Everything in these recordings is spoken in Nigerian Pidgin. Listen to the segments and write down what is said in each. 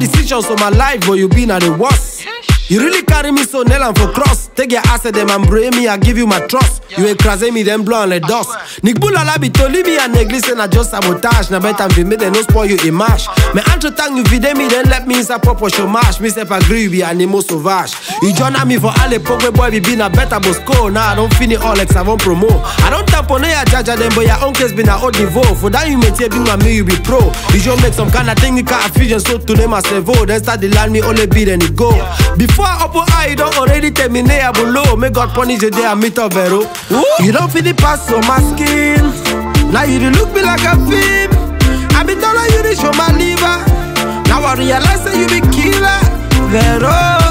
decisions for my life, but you been at the worst. You really carry me so nail and for cross. Take your ass at them and bray me, I give you my trust. You écrasé me, then blow on the dust. Nick Boulala be toli me and néglise na just sabotage. Na better be me, then no spoil you image. Me entre temps you vide me, then let me inside proper chômage. Me say pas gris, be animal sauvage. You join me for all the poke boy, be been a better bosco. Now I don't finish all like savon promo. I don't tamponner ya jaja them, but your own case been a haut niveau. For that you may take me, you be pro. You just make some kind of thing you can't fusion, so to name my cerveau. Then start the land me only beat and it go. Before I open eye, you don't already terminate below. May God punish you there and meet up vero. You don't feel the pass on my skin. Now you do look me like a film. I be telling you to show my liver. Now I realize that you be killer. Vero,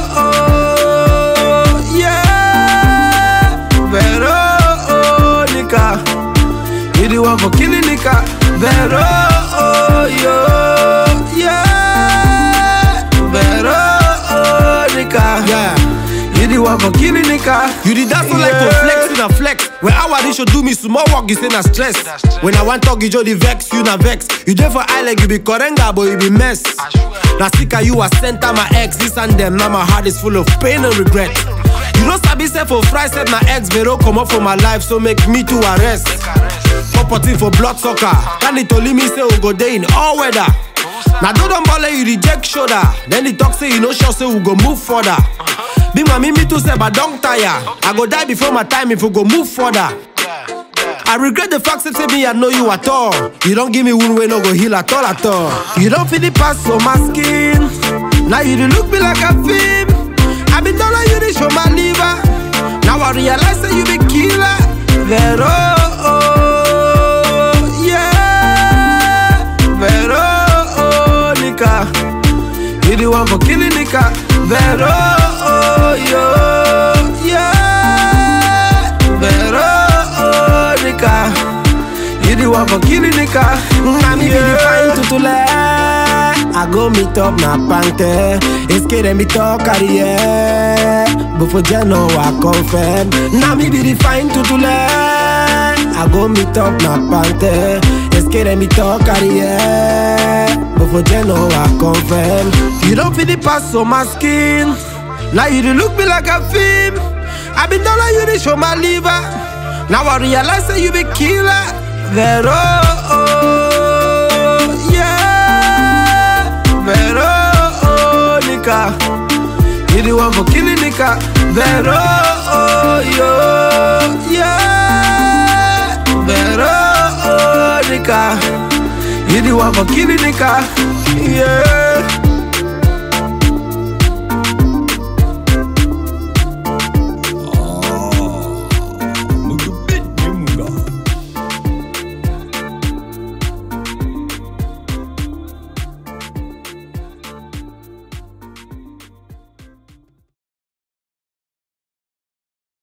yeah. Vero, nika. You the one for killing nika. Vero, yeah. Vero, nika. Yeah. You the one for killing nigga. You the dance like to flex in a flex. When I want should do me small work, you say na stress. When I want talk, you just the vex, you na vex. You there for eye like you be korenga, but you be mess. Na sika you a center my ex, this and them. Now my heart is full of pain and regret. You know sabi say for fry set my ex Vero come up for my life, so make me to arrest. Property for blood sucker. Can it only me say we go day in all weather. Now don't bother you reject shoulder. Then the talk say you know sure say we go move further. Big mommy me too say but don't tire. I go die before my time if we go move further. I regret the fact that say me I know you at all. You don't give me one way no go heal at all at all. You don't feel the pass on my skin. Now you do look me like a film. I be telling you to show my liver. Now I realize that you be killer. Vero, yeah. Vero, nika. You the one for killing nika. Vero, yeah. Vero, nika. You the one for killing nika. Now me be the fine tutule. I go meet up na pante. It's kidding me talk carrière. Before Jano I confirm. Now me be the fine tutule. I go meet up na pante. It's kidding me talk carrière. Before Jano I confirm. You don't feel the pass on my skin. Now you do look me like a film. I been telling you to show my liver. Now I realize that you be killer. Vero, yeah. Vero, nika. You the one for killing nika. Vero, yeah. Vero, nika. You the one for killing nika. Yeah.